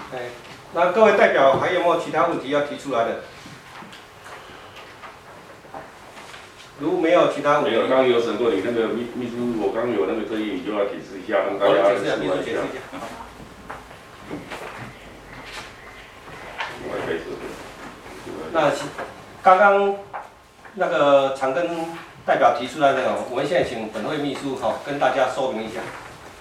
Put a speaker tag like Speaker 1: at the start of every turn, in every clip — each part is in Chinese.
Speaker 1: 哎，那各位代表还有没有其他问题要提出来的？如没有其他问题，
Speaker 2: 没有，刚刚有审过你那个秘书，我刚有那个争议，你就要解释一下，让大家
Speaker 1: 解释一下，秘书解释一下。那刚刚那个常跟代表提出来的，我们现在请本会秘书跟大家说明一下。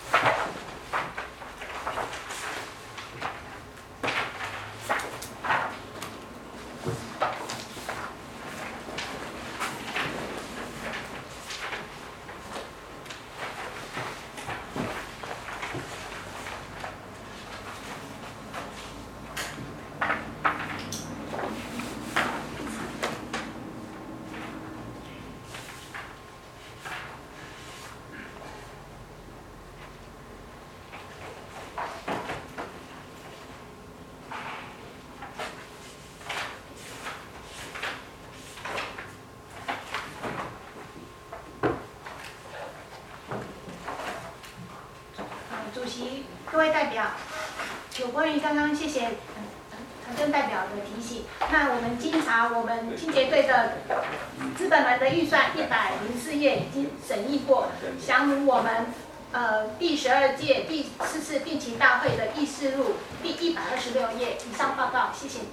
Speaker 3: 主席、各位代表，有关于刚刚谢谢常政代表的提醒。那我们经查我们清洁队的资本门的预算104页已经审议过，详如我们第12届第4次定期大会的议事录第126页。以上报告，谢谢。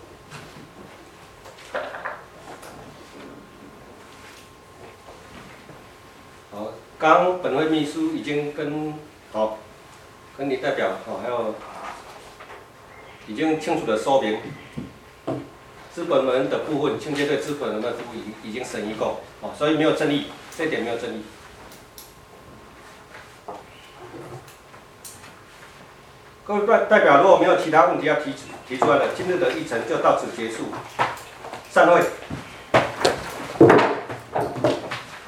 Speaker 1: 好，刚本会秘书已经跟你代表还有已经清楚的说明，资本门的部分，清洁队资本门的部分已经审议过，所以没有争议，这一点没有争议。各位代表，如果没有其他问题要提出来的，今日的议程就到此结束，散会。